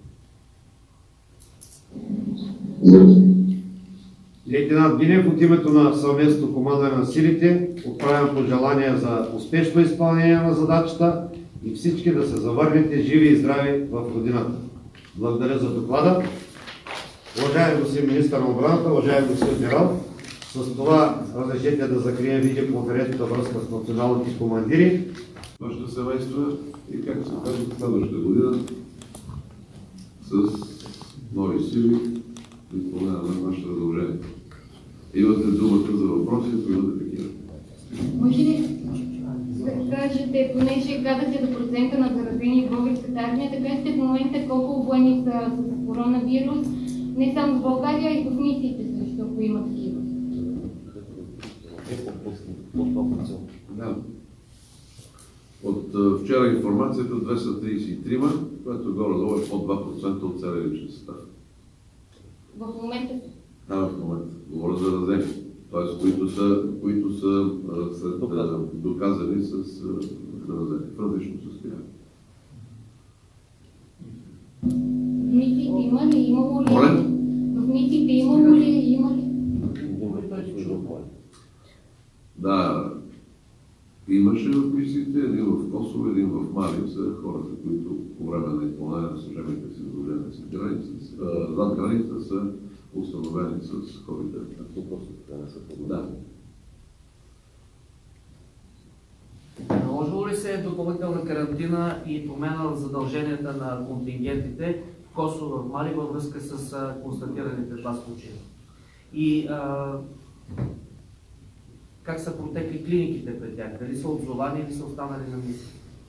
Лейтенант Бинев, от името на съвместното командване на силите, отправям пожелания за успешно изпълнение на задачата и всички да се завърнете живи и здрави в родината. Благодаря за доклада. Уважаеми господин министър на отбраната, уважаеми господин генерал, с това разрешете да закрием видеоконферентната връзка с националните командири. Вашите семейства и, както се казва, следващата година с нови сили и изпълнение на нашите задължения. Имате думата за въпроси, ако имате такива. Може ли да кажете, понеже казахте за процента на заразени в българската армия, да кажете в момента колко военни са с коронавирус, не само в България, а и в мисиите също, ако има такива? Да. От вчера информацията 233, което горе-долу е под 2% от целия личен състав. В момента? Да, в момента. Говоря за заразени. Т.е. които са доказани с заразени в различно състояние. В мисиите има ли? Имало ли? Моля? В мисиите имало ли? Има ли? Да, имаше в мисиите, един в Косово, един в Мали, са хората, които по време на изпълнение на служебните си задължения зад граница са установени с COVID-19. Да. Наложило ли се е допълнителна карантина и промяна в задълженията на контингентите в Косово, в Мали във връзка с констатираните два случая? И как са протекли клиниките пред тях? Дали са отзовани или са останали на мисия?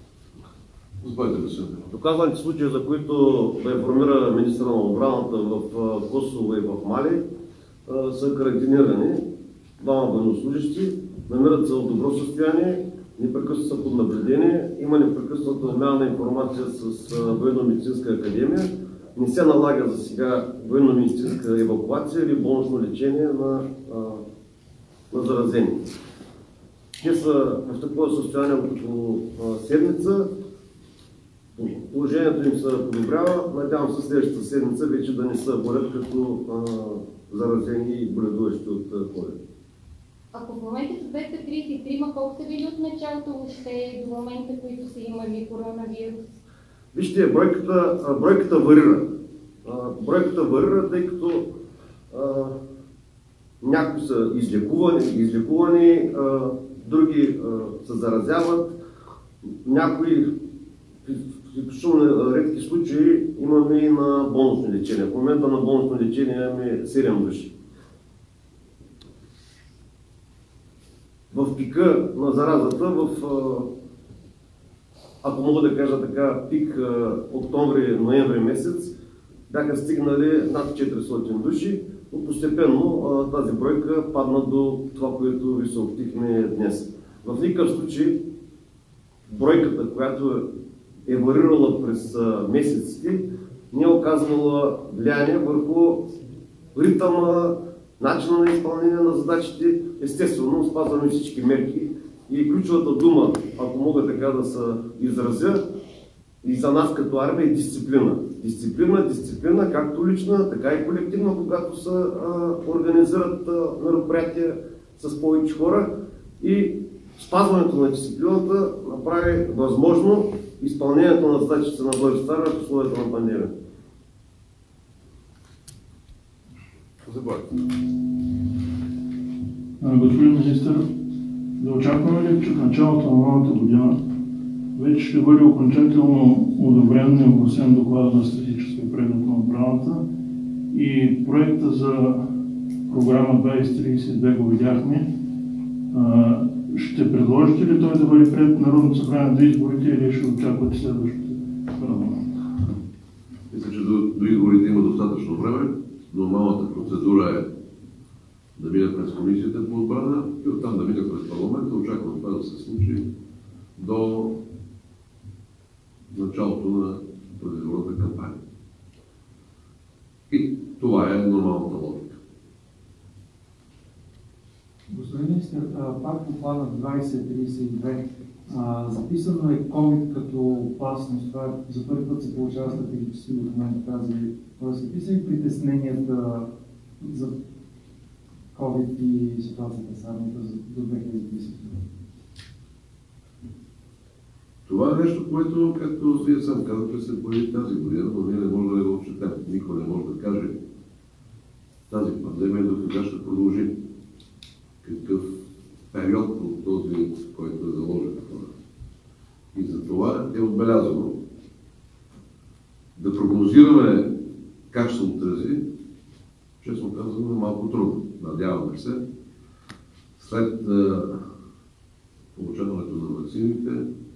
Доказаните случаи, за които да информира министъра на отбраната в Косово и в Мали, са карантинирани. Двама военнослужащи намират се в добро състояние, непрекъснато са под наблюдение, има непрекъсната обмяна на информация с Военно-медицинска академия. Не се налага за сега военно-медицинска евакуация или болнично лечение на заразени. Те са в такова състояние около седмица. Положението им се подобрява. Надявам се следващата седмица вече да не са болят като заразени и боледуващи от COVID. Ако в момента са 233, колко са били от началото въобще до момента, които са имали коронавирус? Вижте, бройката варира. Бройката варира, тъй като някои са излекувани, други се заразяват, някои в изключително редки случаи имаме и на болнично лечение. В момента на болнично лечение имаме 7 души. В пика на заразата, ако мога да кажа така, пик октомври-ноември месец, бяха стигнали над 400 души, но постепенно тази бройка падна до това, което ви съобщихме днес. В никакъв случай бройката, която е варирала през месеците, не е оказвала влияние върху ритъма, начина на изпълнение на задачите. Естествено, спазваме всички мерки и ключовата дума, ако мога така да се изразя, и за нас като армия е дисциплина. Дисциплина, както лична, така и колективна, когато се организират мероприятия с повече хора. И спазването на дисциплината направи възможно изпълнението на задачите на Българската армия в условията на пандемия. Господин министър, да очакваме ли, че в началото на новата година вече ще бъде окончателно одобрен и огласен доклада на стратегическия преглед на отбраната и проекта за програма 2032 го видяхме. Ще предложите ли той да бъде приет Народното събрание до изборите или ще очаквате следващото парламент? Мисля, че до изборите има достатъчно време. Нормалната процедура е да мине през комисията по отбрана и оттам да мине през парламента. Очаквам това да се случи до началото на предизборната кампания. И това е нормалната логика. Господин министър, пак по плана 2032, записано е COVID като опасност. Това за първи път се получава стратегически документ тази. Записа и притесненията за COVID и ситуацията с армията до 2030. Това е нещо, което, както вие сам казвате, се появи тази година, но ние не можем да го отчетем. Никой не може да каже тази пандемия до кога ще продължи. Какъв период от този, който е заложен. И за това е отбелязано да прогнозираме как ще се отрази, честно казано, е малко трудно. Надяваме се, след получаването на ваксините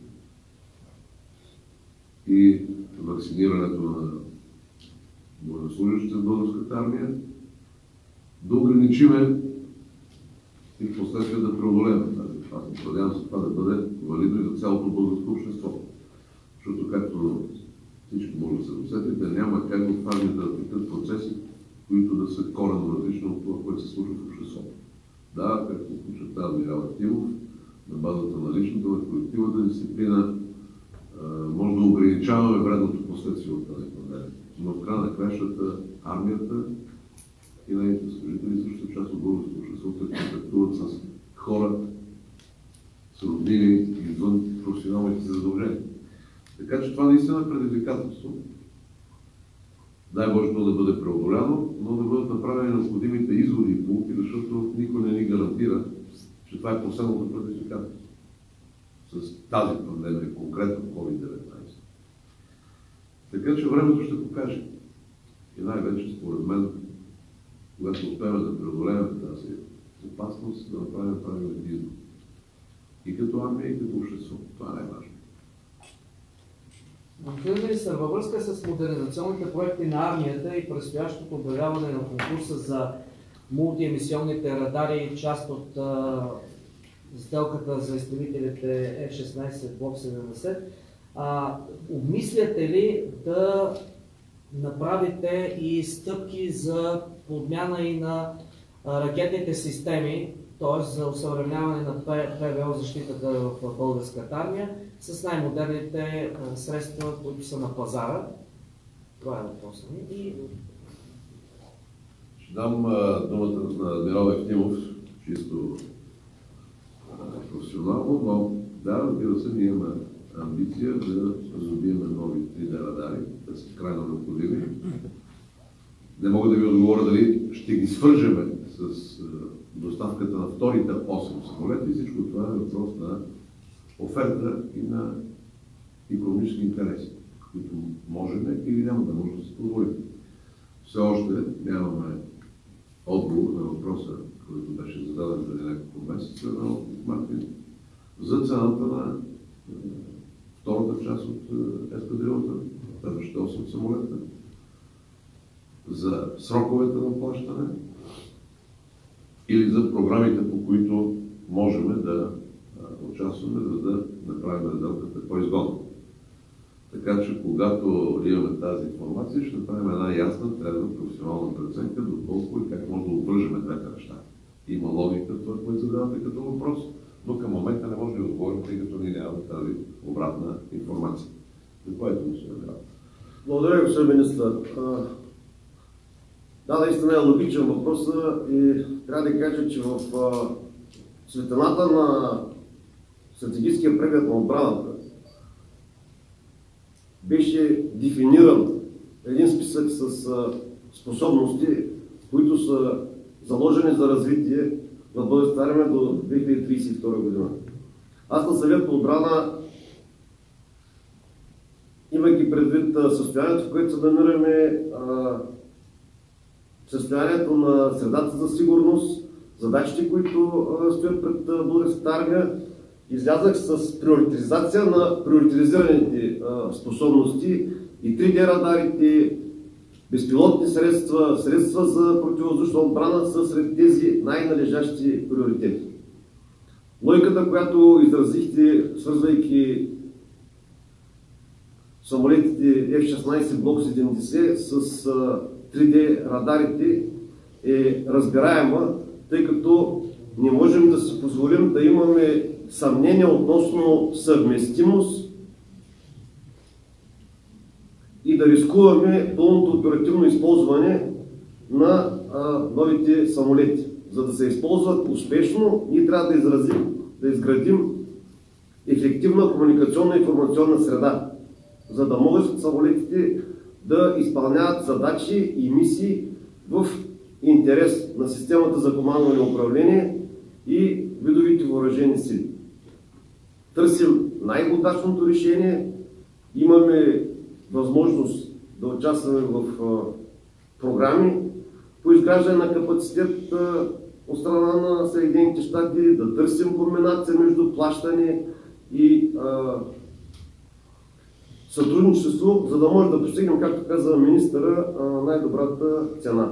и вакцинирането на военнослужащите в българската армия, да ограничиме и последствие да преодолеем тази опасност. Надявам се това да бъде валидно и за цялото българско общество. Защото, както всички може да се усетите, няма как в армията да текат процеси, които да са коренно различни от това, което се случва в обществото. Да, както подчерта адмирал Актимов, на базата на личната, на колективната дисциплина, може да ограничаваме вредното последствие от тази пандемия. Но в края на кращата армията и нейните служители също част от българското общество, които контактуват с хора, с роднини извън професионалните си задължения. Така че това наистина е предизвикателство. Дай Боже да бъде преодоляно, но да бъдат направени необходимите изводи и полуки, защото никой не ни гарантира, че това е последното предизвикателство с тази пандемия, конкретно COVID-19. Така че времето ще покаже. И най-вече, според мен, когато успеем да преодолеем тази опасност, да направим правилен избор. И като армия, и като общество. Това е най-важно. Господин министър, във връзка с модернизационните проекти на армията и предстоящото обявяване на конкурса за мултиемисионните радари, част от сделката за изстрелителите F-16 Block 70, обмисляте ли да направите и стъпки за подмяна и на ракетните системи, т.е. за усъвременяване на ПВО защитата в българската армия с най-модерните средства, които са на пазара? Това е въпросът ми. Ще дам думата на адмирал Ефтимов, чисто професионално, но да, разбира се, ние имаме амбиция да разобиеме нови 3D радари, те са крайно необходими. Не мога да ви отговоря дали ще ги свържеме с доставката на вторите 8 самолета и всичко това е въпрос на оферта и на икономически интереси, които можем или няма да можем да се позволим. Все още нямаме отговор на въпроса, който беше зададен преди няколко месеца на Мартин, за цената на втората част от ескадрилата, следващите 8 самолета, за сроковете на плащане или за програмите, по които можем да участваме, за да направим сделката по-изгодна. Така че, когато имаме тази информация, ще направим една ясна, трезва, професионална преценка, доколко и как може да обвържем двете неща. Има логика в това, което задавате като въпрос, но към момента не може да отговорим, тъй като ние нямаме тази обратна информация. Заповядайте, господин Мирал. Благодаря, господин министър. Да, наистина е логичен въпрос и трябва да кажа, че в светлината на стратегическия преглед на отбраната беше дефиниран един списък с способности, които са заложени за развитие на българската армия до 2032 година. Аз на Съвет по отбрана, имайки предвид състоянието, в което се намираме, състоянието на средата за сигурност, задачите, които стоят пред българската армия, излязах с приоритизация на приоритизираните способности и 3D радарите, безпилотни средства, средства за противовъздушна отбрана са сред тези най-належащи приоритети. Логиката, която изразихте, свързвайки самолетите F-16 Block 70 с 3D радарите, е разбираема, тъй като не можем да си позволим да имаме съмнение относно съвместимост и да рискуваме пълното оперативно използване на новите самолети. За да се използват успешно, ние трябва да изградим ефективна комуникационна и информационна среда, за да могат самолетите да изпълняват задачи и мисии в интерес на системата за командване и управление и видовите въоръжени сили. Търсим най-удачното решение, имаме възможност да участваме в програми по изграждане на капацитет от страна на Съединените щати, да търсим комбинация между плащане и сътрудничество, за да може да постигнем, както каза министъра, най-добрата цена.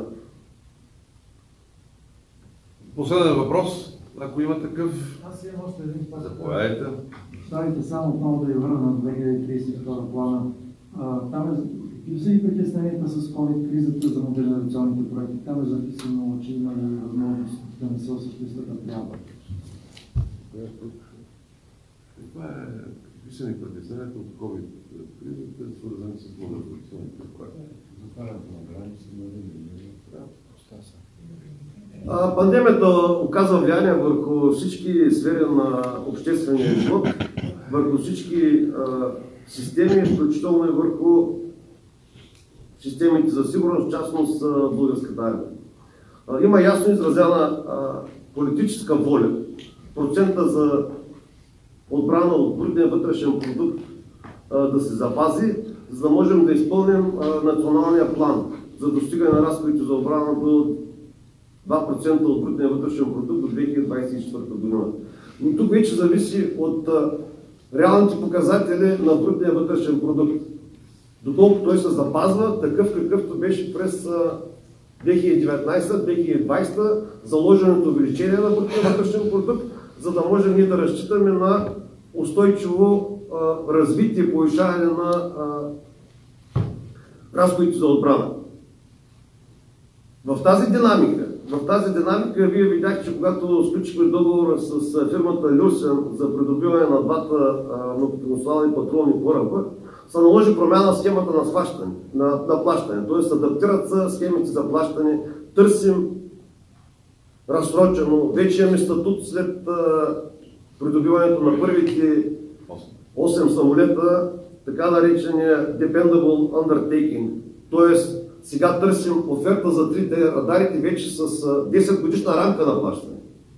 Последен въпрос, ако има такъв. Аз имам още един път. Заповядайте. Оставите само отново да я върна на 2032 плана. Там какви са и притесненията с COVID-кризата за модернизационните проекти? Там е записано, че има и възможност да не се осъществят напрямо. Какви са ни притесненията от COVID-кризата, свързани с модернизационните проекти? Затварянето на граници, Пандемията оказва влияние върху всички сфери на обществения живот, върху всички системи, включително и върху системите за сигурност, в частност българската армия. Има ясно изразена политическа воля. Процента за отбрана от брутния вътрешен продукт да се запази, за да можем да изпълним националния план за достигане на разходите за отбрана до 2% от брутния вътрешен продукт до 2024 година. Но тук вече зависи от реалните показатели на брутния вътрешен продукт. Доколко той се запазва, такъв какъвто беше през 2019-2020, заложеното увеличение на брутния вътрешен продукт, за да можем ние да разчитаме на устойчиво развитие, повишаване на разходите за отбрана. В тази динамика вие видяхте, че когато сключихме договора с фирмата Люсен за придобиване на двата многофункционални патрулни кораба, се наложи промяна на схемата на плащане. Т.е. адаптират се схемите за плащане, търсим разсрочено, вече имаме статут след придобиването на първите 8 самолета, така наречения Dependable Undertaking. Т.е. сега търсим оферта за 3D радарите вече с 10 годишна рамка на плащане.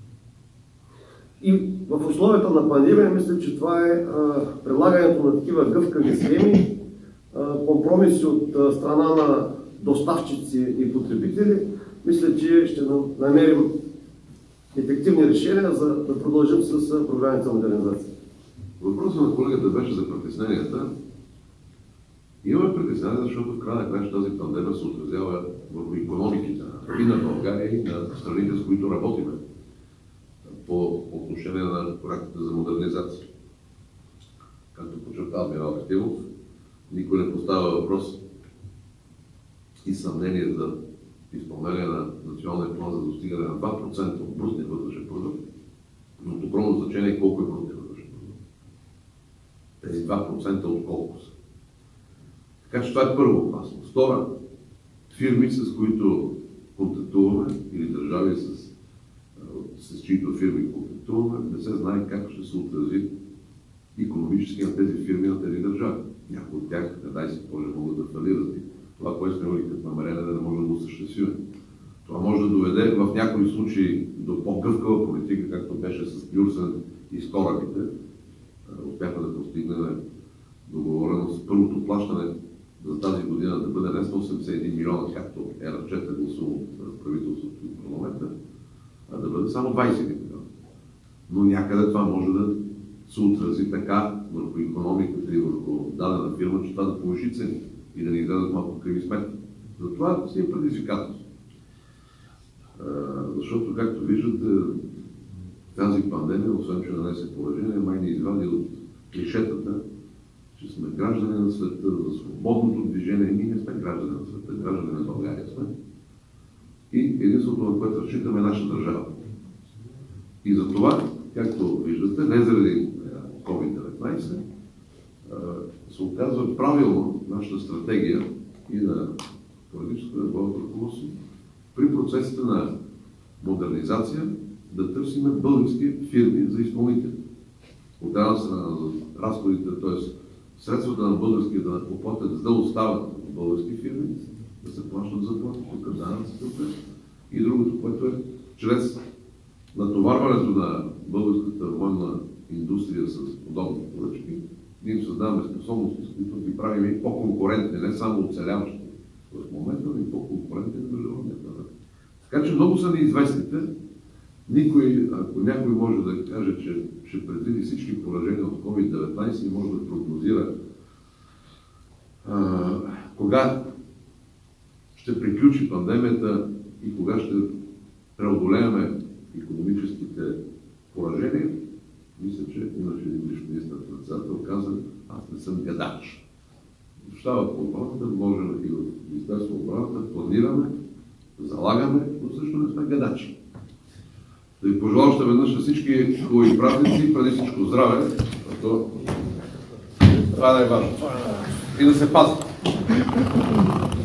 И в условията на пандемия мисля, че това е прилагането на такива гъвкави схеми, компромиси от страна на доставчици и потребители. Мисля, че ще намерим ефективни решения, за да продължим с програмите за модернизация. Въпросът на колегата беше за притесненията. Имаме притеснение, защото в края на края тази пандемия се отразява върху икономиките и на България, и на страните, с които работиме по отношение на проектите за модернизация. Както подчерта адмирал Ефтимов, никой не поставя въпрос и съмнение за изпълнение на националния план за достигане на 2% от брутния вътрешен продукт, но огромно значение е колко е брутния вътрешен продукт. Тези 2% от колко са. Така че това е първа опасност. Втора, фирми, с които контактуваме, или държави, с чието фирми контактуваме, не се знае как ще се отрази икономически на тези фирми, на тези държави. Някои от тях, не дай си Боже, могат да фалират и това, което сме имали като намерение, да не може да осъществим. Това може да доведе в някои случаи до по-гъвкава политика, както беше с Юрсен и с корабите. Успяхме да постигнем договореност първото плащане за тази година да бъде не 181 милиона, както е разчета гласувано от правителството и парламента, а да бъде само 20 милиона. Но някъде това може да се отрази така върху икономиката и върху дадена фирма, че това да повиши цени и да ни излязат малко криви сметки. Затова си е предизвикателство. Защото, както виждате, тази пандемия, освен че нанесе поражение, май ни извади от клишетата, че сме граждани на света, за свободното движение. Ние не сме граждани на света, граждани на България сме. И единството, на което разчитаме, е наша държава. И за това, както виждате, не заради COVID-19, се оказва правилно нашата стратегия и на политическото ръководство при процесите на модернизация да търсиме български фирми за изпълнители. От една страна за разходите, т.е. средствата на българския данъкоплатец да остават в български фирми, да се плащат заплати, тук данъците, и другото, което е чрез натоварването на българската военна индустрия с подобни поръчки, ние им създаваме способности, с които ги правим и по-конкурентни, не само оцеляващи в момента, но и по-конкурентни на международния пазар. Така че много са неизвестните. Никой, ако някой може да каже, че ще предвиди всички поражения от COVID-19 и може да прогнозира кога ще приключи пандемията и кога ще преодолеем икономическите поражения, мисля, че имаше един бивш министър-председател каза, аз не съм гадач. В щаба по отбраната можем и в Министерството на отбраната планираме, залагаме, но също не сме гадачи. Да ви пожелавам още веднъж на всички хубави празници, преди всичко здраве, защото това е най-важно. И да се пазят.